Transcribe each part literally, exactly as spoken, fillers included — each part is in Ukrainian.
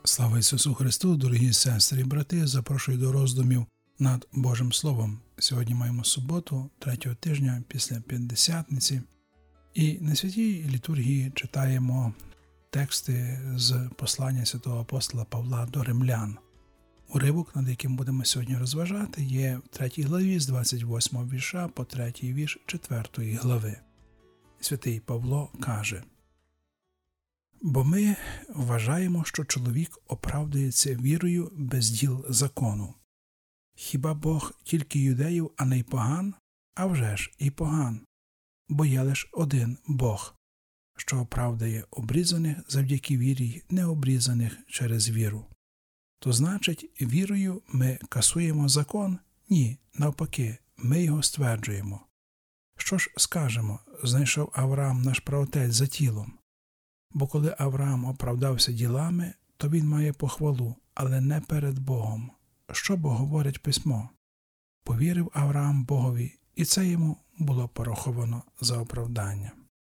Слава Ісусу Христу, дорогі сестри і брати, запрошую до роздумів над Божим Словом. Сьогодні маємо суботу, третього тижня після П'ятдесятниці, і на святій літургії читаємо тексти з послання святого апостола Павла до римлян. Уривок, над яким будемо сьогодні розважати, є в третій главі з двадцять восьмого вірша по третій вірш четвертої глави. Святий Павло каже: «Бо ми вважаємо, що чоловік оправдується вірою без діл закону. Хіба Бог тільки юдеїв, а не й поган? А вже ж і поган. Бо є лиш один Бог, що оправдає обрізаних завдяки вірі й необрізаних через віру. То значить, вірою ми касуємо закон? Ні, навпаки, ми його стверджуємо. Що ж скажемо, знайшов Авраам наш праотець за тілом? Бо коли Авраам оправдався ділами, то він має похвалу, але не перед Богом. Що бо говорить Письмо? Повірив Авраам Богові, і це йому було пораховано за оправдання».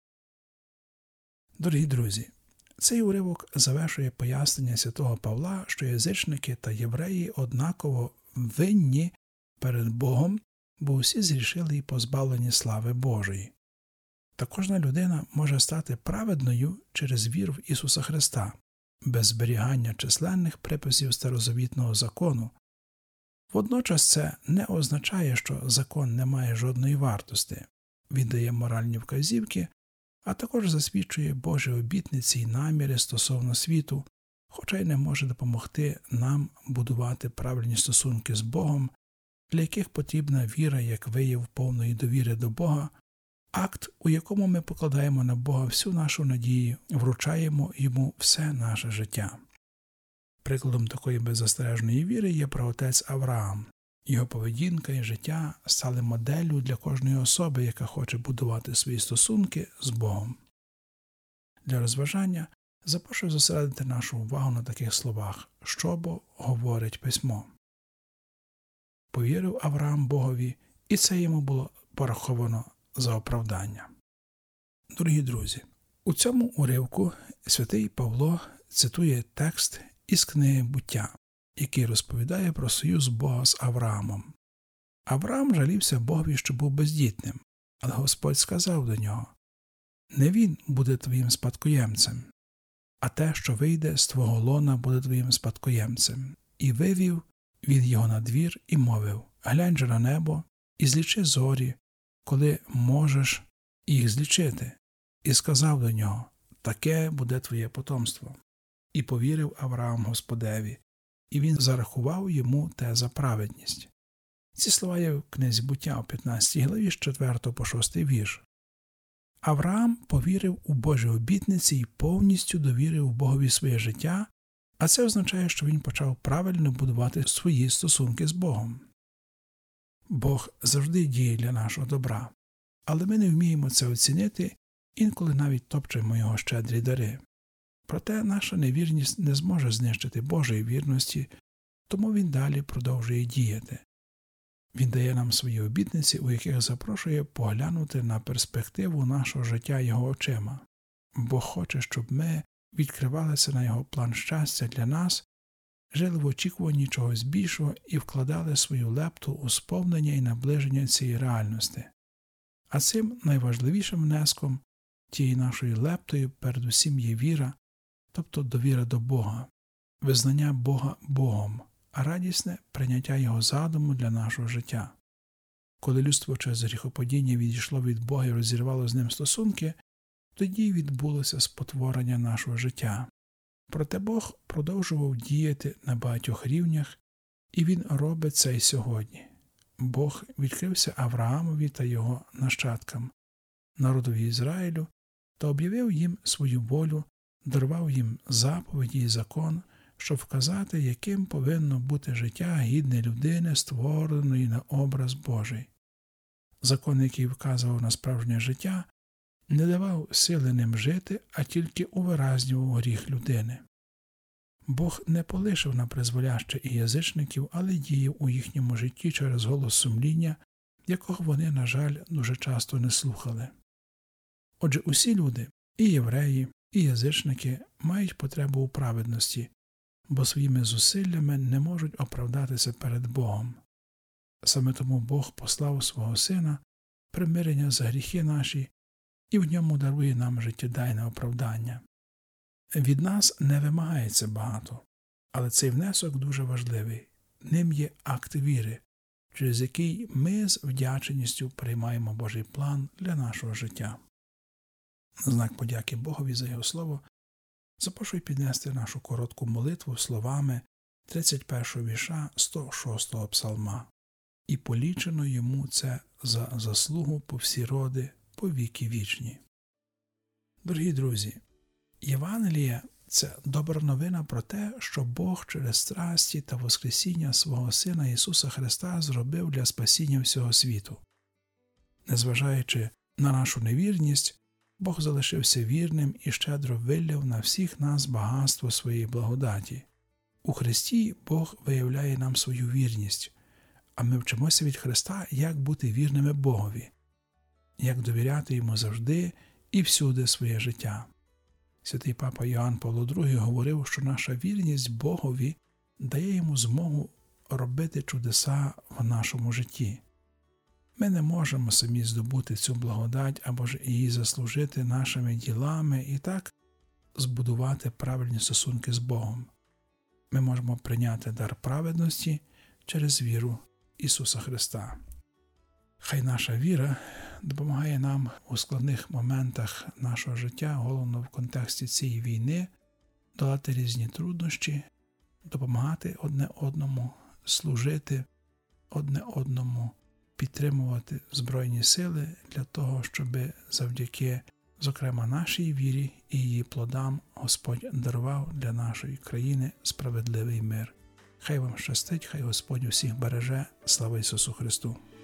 Дорогі друзі, цей уривок завершує пояснення святого Павла, що язичники та євреї однаково винні перед Богом, бо усі згрішили і позбавлені слави Божої. Та кожна людина може стати праведною через віру в Ісуса Христа, без зберігання численних приписів старозавітного закону. Водночас це не означає, що закон не має жодної вартості. Він дає моральні вказівки, а також засвідчує Божі обітниці й наміри стосовно світу, хоча й не може допомогти нам будувати правильні стосунки з Богом, для яких потрібна віра як вияв повної довіри до Бога, акт, у якому ми покладаємо на Бога всю нашу надію, вручаємо Йому все наше життя. Прикладом такої беззастережної віри є праотець Авраам. Його поведінка і життя стали моделлю для кожної особи, яка хоче будувати свої стосунки з Богом. Для розважання запрошую зосередити нашу увагу на таких словах, що бо говорить Письмо. Повірив Авраам Богові, і це йому було пораховано за оправдання. Дорогі друзі, у цьому уривку святий Павло цитує текст із книги «Буття», який розповідає про союз Бога з Авраамом. Авраам жалівся Богові, що був бездітним, але Господь сказав до нього: «Не він буде твоїм спадкоємцем, а те, що вийде з твого лона, буде твоїм спадкоємцем». І вивів він його на двір і мовив: «Глянь же на небо і злічи зорі, коли можеш їх злічити». І сказав до нього: «Таке буде твоє потомство». І повірив Авраам Господеві, і він зарахував йому те за праведність. Ці слова є в книзі «Буття» у п'ятнадцятій главі з четвертого по шостий вірш. Авраам повірив у Божі обітниці і повністю довірив Богові своє життя, а це означає, що він почав правильно будувати свої стосунки з Богом. Бог завжди діє для нашого добра, але ми не вміємо це оцінити, інколи навіть топчемо його щедрі дари. Проте наша невірність не зможе знищити Божої вірності, тому він далі продовжує діяти. Він дає нам свої обітниці, у яких запрошує поглянути на перспективу нашого життя його очима. Бог хоче, щоб ми відкривалися на його план щастя для нас, жили в очікуванні чогось більшого і вкладали свою лепту у сповнення і наближення цієї реальності. А цим найважливішим внеском, тією нашою лептою, передусім є віра, тобто довіра до Бога, визнання Бога Богом, а радісне прийняття Його задуму для нашого життя. Коли людство через гріхопадіння відійшло від Бога і розірвало з ним стосунки, тоді відбулося спотворення нашого життя. Проте Бог продовжував діяти на багатьох рівнях, і Він робить це і сьогодні. Бог відкрився Авраамові та його нащадкам, народові Ізраїлю, та об'явив їм свою волю, дарував їм заповіді і закон, щоб вказати, яким повинно бути життя гідне людини, створеної на образ Божий. Закон, який вказував на справжнє життя, не давав сили ним жити, а тільки увиразнював гріх людини. Бог не полишив на призволяще і язичників, але діяв у їхньому житті через голос сумління, якого вони, на жаль, дуже часто не слухали. Отже, усі люди, і євреї, і язичники, мають потребу у праведності, бо своїми зусиллями не можуть оправдатися перед Богом. Саме тому Бог послав свого Сина примирення за гріхи наші і в ньому дарує нам життєдайне оправдання. Від нас не вимагається багато, але цей внесок дуже важливий. Ним є акт віри, через який ми з вдячністю приймаємо Божий план для нашого життя. На знак подяки Богові за Його Слово запрошую піднести нашу коротку молитву словами тридцять першого вірша сто шостого псалма. І полічено йому це за заслугу по всі роди, по віки вічні. Дорогі друзі, Євангеліє – це добра новина про те, що Бог через страсті та воскресіння свого Сина Ісуса Христа зробив для спасіння всього світу. Незважаючи на нашу невірність, Бог залишився вірним і щедро вилив на всіх нас багатство своєї благодаті. У Христі Бог виявляє нам свою вірність, а ми вчимося від Христа, як бути вірними Богові, як довіряти Йому завжди і всюди своє життя. Святий папа Йоанн Павло другий говорив, що наша вірність Богові дає Йому змогу робити чудеса в нашому житті. Ми не можемо самі здобути цю благодать або ж її заслужити нашими ділами і так збудувати правильні стосунки з Богом. Ми можемо прийняти дар праведності через віру Ісуса Христа. Хай наша віра допомагає нам у складних моментах нашого життя, головно в контексті цієї війни, долати різні труднощі, допомагати одне одному, служити одне одному, підтримувати Збройні сили для того, щоб завдяки, зокрема, нашій вірі і її плодам Господь дарував для нашої країни справедливий мир. Хай вам щастить, хай Господь усіх береже. Слава Ісусу Христу!